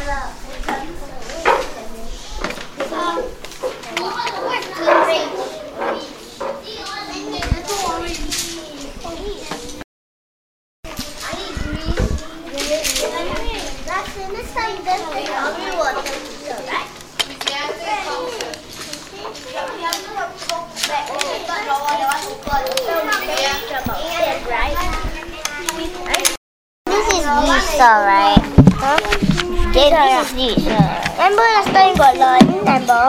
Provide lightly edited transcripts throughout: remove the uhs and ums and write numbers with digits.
This is Lisa, right? Huh? Yeah, this is Lisa. Remember last time got lunch? Remember?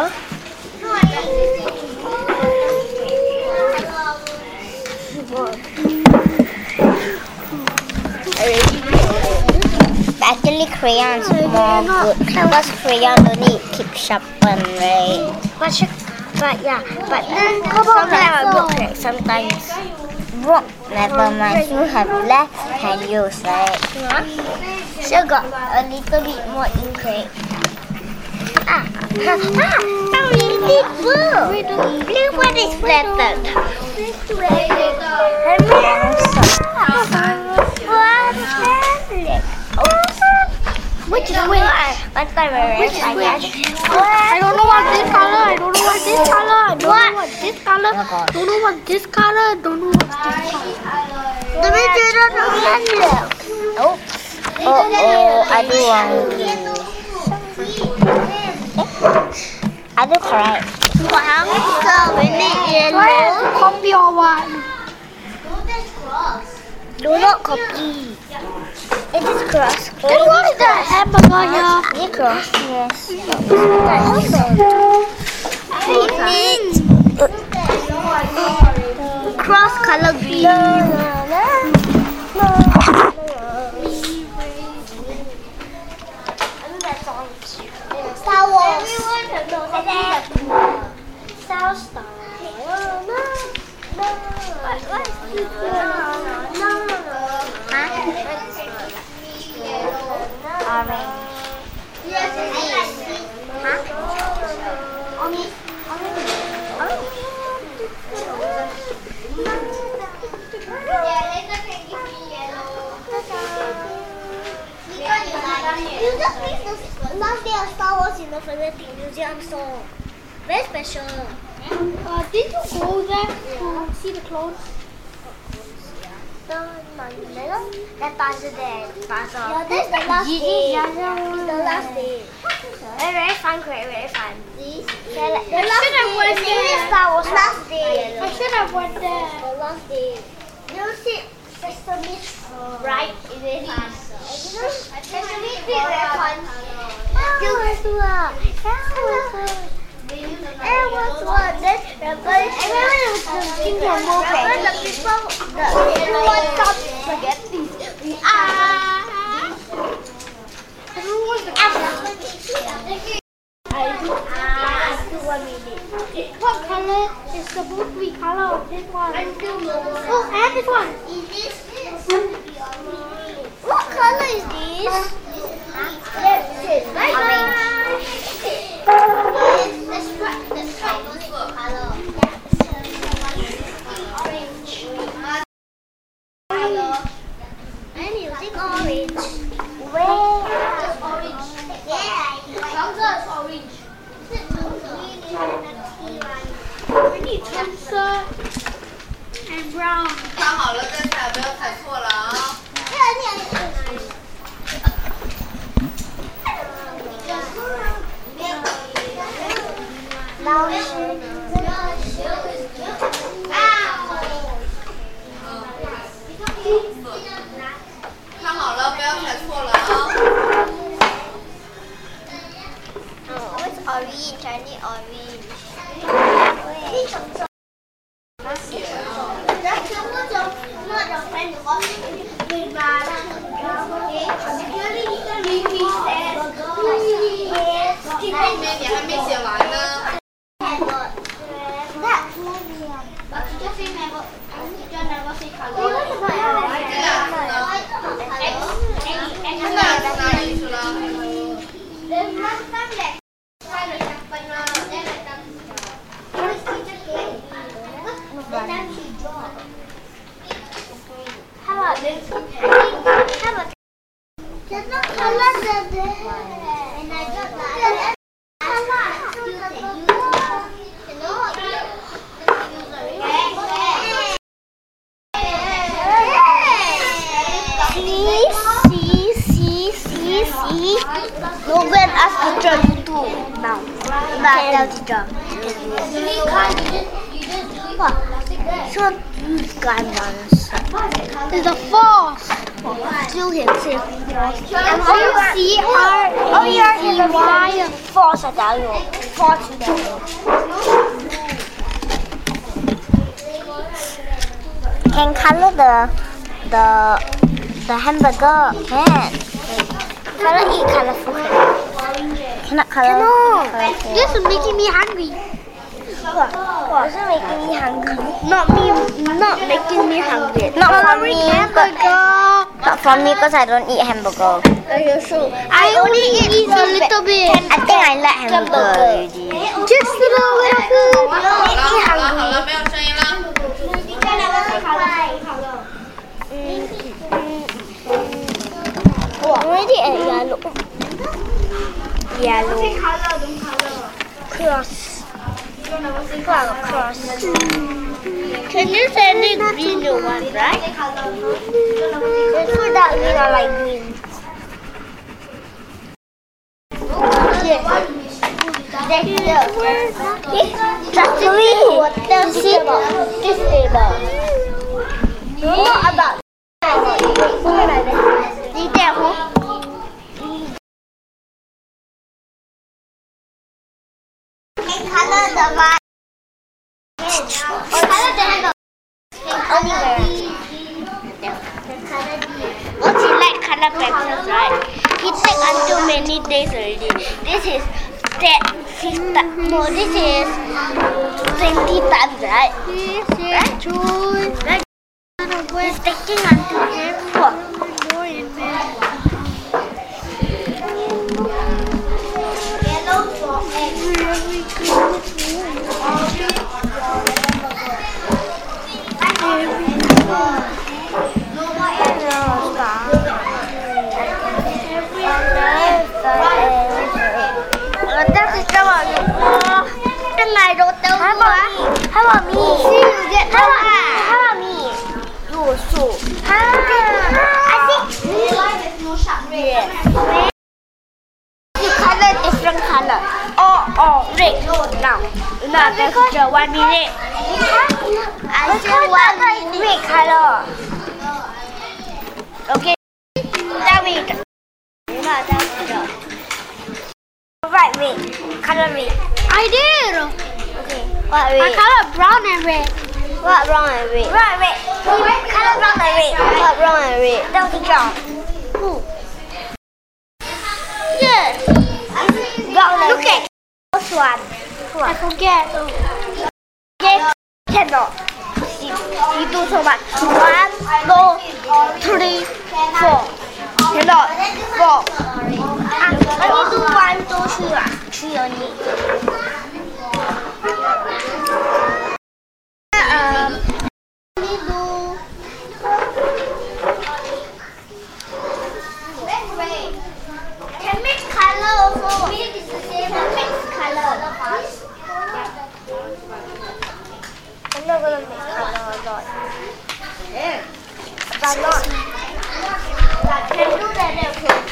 Actually, crayons more good because crayon don't need keep sharpen, right? But then sometimes I broke. Sometimes broke. Never mind. You have left can use, right? So got a little bit more ink, right? Really blue. Blue one is flattened. Which is which? One time Which is which? I don't know what this color. I don't know what this color. I don't know what this color. Don't know what this color. Don't know what this color. The picture don't know. Oh, I do want. I do correct. So we need yellow. Copy or what? Do not copy. It is cross. And what is that hamburger here? It cross. Yes. We need cross color green. Star Wars. Star Star. What is this? Orange. Yes, it is. Huh? Orange. You just missed the last day of Star Wars in the Fanatic Museum store. Very special. Did you go there to see the clothes? That puzzle there. Puzzle. Yeah, that's the last day. It's the last day. Very fun, very fun. I should have went there. Star Wars last day. I should have went there. The last day. You see Sesame right? It's very fun. Sesame is very fun. It was one. Then the people, everyone stopped spaghetti. What color is supposed to be color of this one? Oh, and this one. What color is this? Let's try this color. I'm using orange. Where? Just orange. Yeah. Is orange. We need crimson and brown. 看好了再踩，不要踩错了啊！ 老师， 看好了，不要踩错了啊！ What's orange? I need orange. 后面你还没写完呢。哪里去了？ How about this? How about there's no colors in there. about the drum. So There's a force. you can see. F-O-C-R. Oh, you're in the wire. Force at you. Force at you. Can color the hamburger. Can. Color eat colorful. Cannot color. Colorful. This is making me hungry. What is making me hungry? Not making me hungry. Not for me. Hamburger. Not for me because I don't eat hamburger. Are you sure? I only eat a little bit. I think I like hamburger already. Just a little bit. 好了，没有声音了。 Already at yellow. Yellow. Cross. Cross. Can you send it green one, right? Let's put that green or like green. Just this table. This table. What about? Đi theo không? Color the white. Color the handle. Oliver. What he like color pencils, right? He take until many days already. This is 10 times. No, this is 20 times, right? Right? He's taking until Yellow for Cái này đồ tiêu quá. How about me? How about me? You also. I think You color different color. Oh, red. Now, there's the one minute. I still want red color. Okay. David. Right red. Color red. I did. Okay. What I red? color brown and red. What brown and red? Right red. Color brown and red. What brown and red? Don't think wrong. Who? Yes. Brown and Look red. at. Which one? I forget. Yes. Candle. You do so much. 1, 2, 3, 4. Cannot. 4. Only do 1, 2, 3. 3 only. Can mix color also. Mix the same. Mix color. I'm not gonna mix color a lot. But not. Can do that.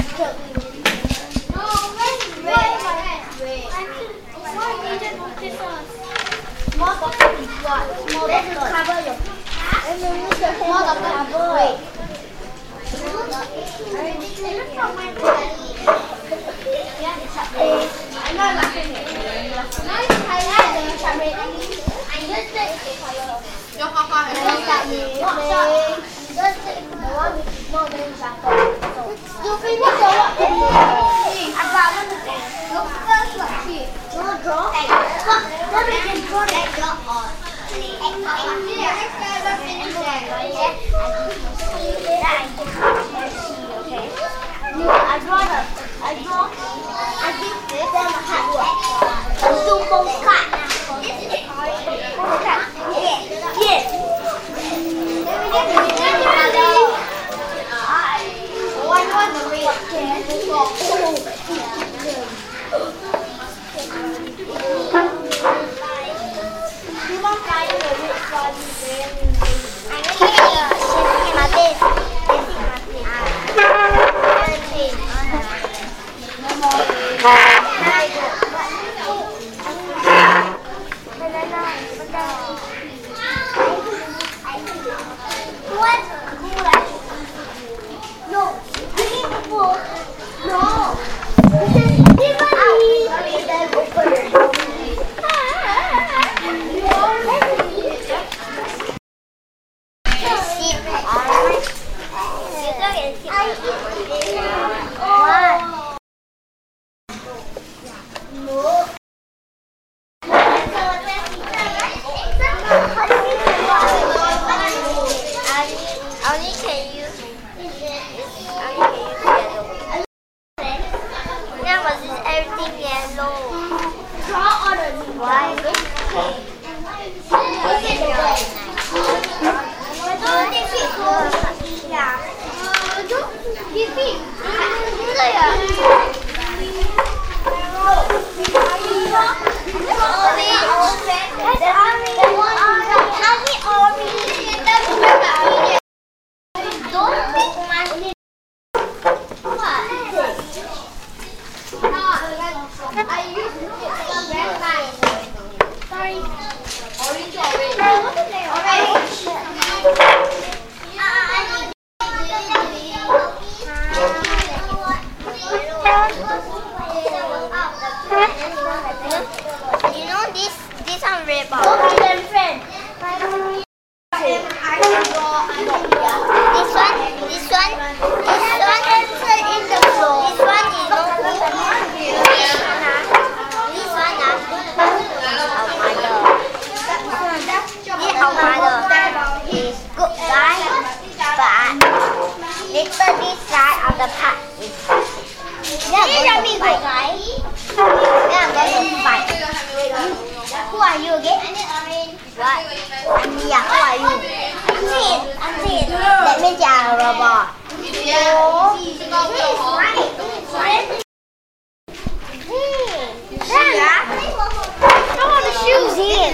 Small bottle is what? Small bottle. Cover your. Small bottle. Wait. I'm not laughing at you. Now you highlight the shape. I just take the color. 要画画还是要打？ Just take the one with more than sharper. You finish your work. I got one of them. Look first, let's see. You want to draw? Then we can draw that dog on. I give this them a hard work. Do postcard. Postcard. Yes. One the red. in the floor. This one is not this one our mother is good guy, but little this side of the part is they are going to fight. They are going to fight. Who are you again? What? Ania, who are you? Anjin. That means you are a robot. I want the shoes in.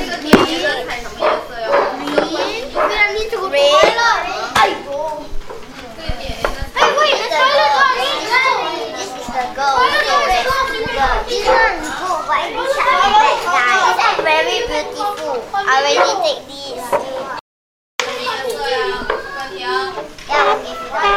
Need to go to the toilet. Hey, wait, the toilet got in. This is the girl. This one is good, but this is a bad guy. This is very beautiful. I already take this. Yeah, okay.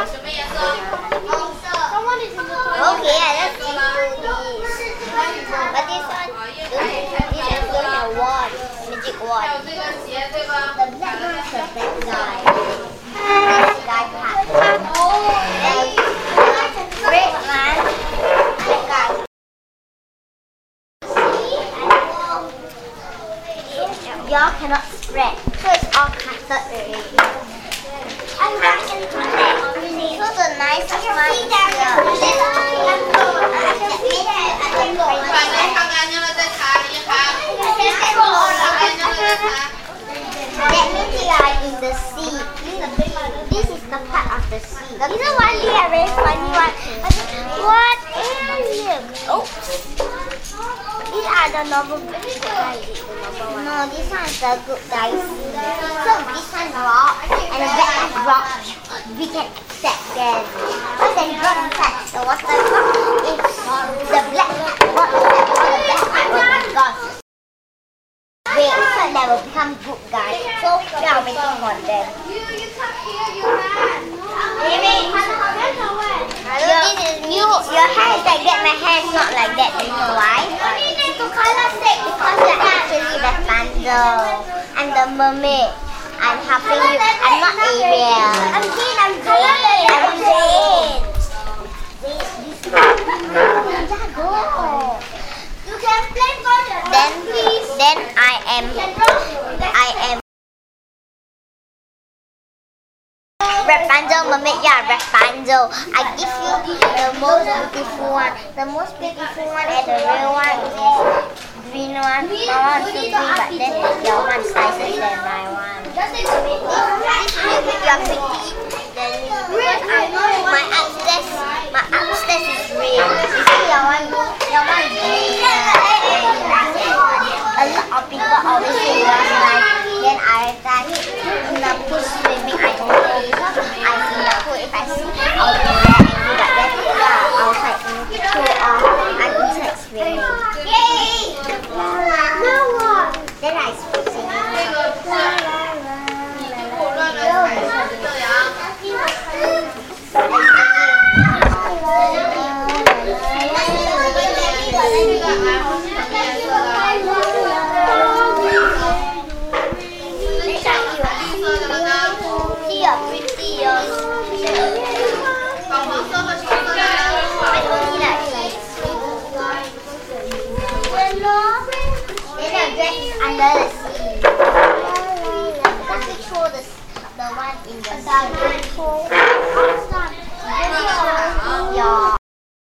Okay, let's do this. But this one, this is going to watch. Magic watch. The black one is the bad guy. This guy part. And the red one, the guy. Y'all cannot spread, so it's all cutted already. I'm back into that. So the knife is mine here. That means we are in the sea. This is the part of the sea. You know what? We are very funny one. What alien? Oops. These are the normal good guys. No, this one is the good guys. So this one rock and the black one rock. We can accept them. But then drop inside the water rock. If the black rock inside all the black part will be gone. Wait, so they will become good guys. So we are waiting for them. Your hair is like that, my hair is not like that. You know why? Because you're actually Rapunzel. I'm the mermaid. I'm helping you. I'm not Ariel. I'm Jane. You can play for then I am Rapunzel, mermaid, yeah, Rapunzel. I give you the most beautiful one. The most beautiful one and the real one is green one. My one is green, but then your one is nicer than my one. This will make you pretty. Then my upstairs is red. You see your one is green. A lot of people always say yours nice. Then I die in the pool swimming. I don't know because I'm in the pool. If I see, I'll be very angry. But then, yeah, outside in the pool or I'm inside swimming. Yay! Then I speak singing. Under the sea. Because we throw the one in the sea. Yeah.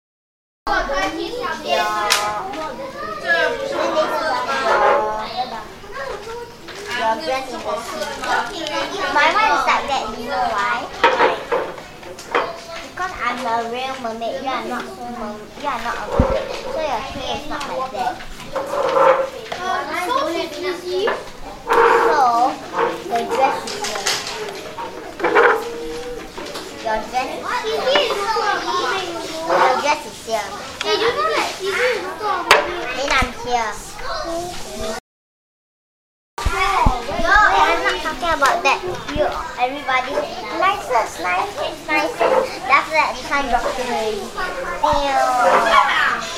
Your dress in the sea. My one is like that, you know why? Because I'm a real mermaid, you are not a mermaid. So your hair is not like that. So, the dress is here. Your dress is here. Then I'm here. No, I'm not talking about that. Everybody, nicer. That's that. You can't drop it already.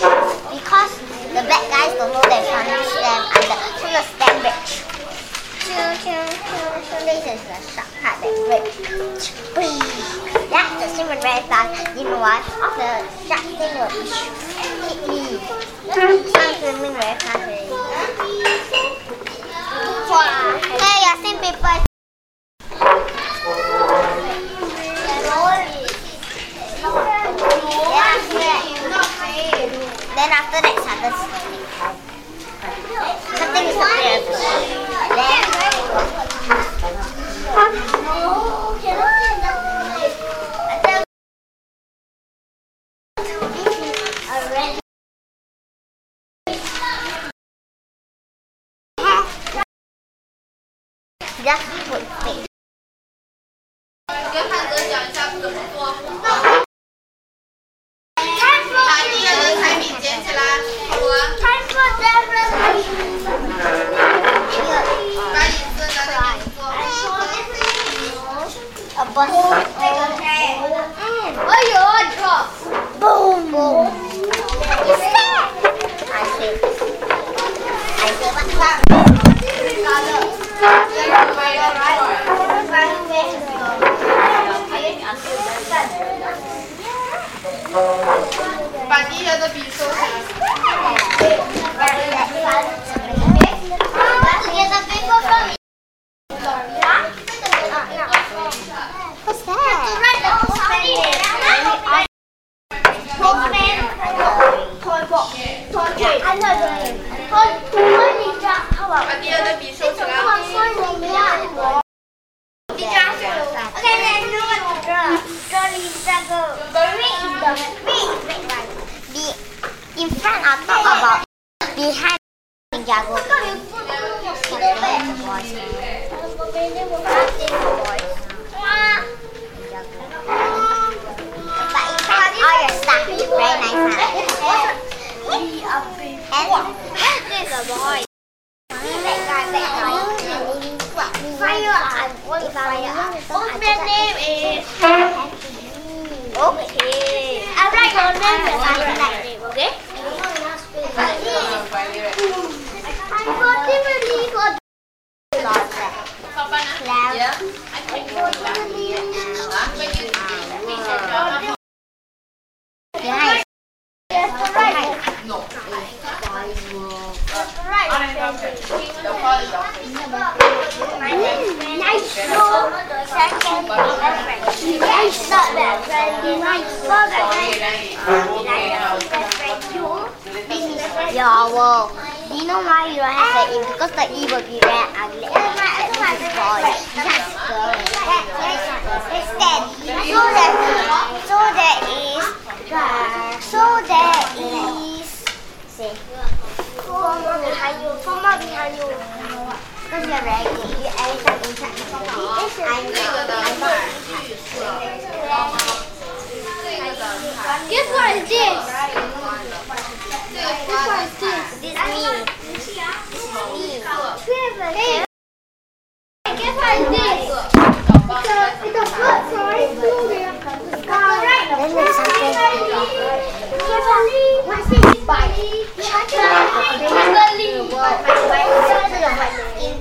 Because the bad guys don't know they punish them, so the stand rich. This is the shot at the bridge. That's the swimmer very fast. You know what? The shot thing will hit me. I'm swimming very fast. Hey, I think people. Then after that, something is appeared. Just put face. 跟汉哥讲一下怎么做。把第二个彩笔捡起来，好了。把椅子拿给你做。 A bus. Boom. Boom. What's that? I see what's that? 把第一的笔收起来。 What's that? 把第二的笔收起来。 Okay, let's do it. Draw the in front or top about behind Ninjago. But in front all your stuff is very nice. And this is a boy. My name is. Okay. I write your name and I write my name. Okay. Unfortunately for lost that. Yes. No. Nice. Second. Nice. Not that friendly. Nice. Yeah, well, you know why you don't have the E? Because the E will be very ugly. That's my boy. That's good. Instead, so there is. See. Former behind you. Because you're very good. You add some inside. Guess what is this? This is me. Hey, guess what is this? It's a foot, sorry. Then there's something. What's this? Bike.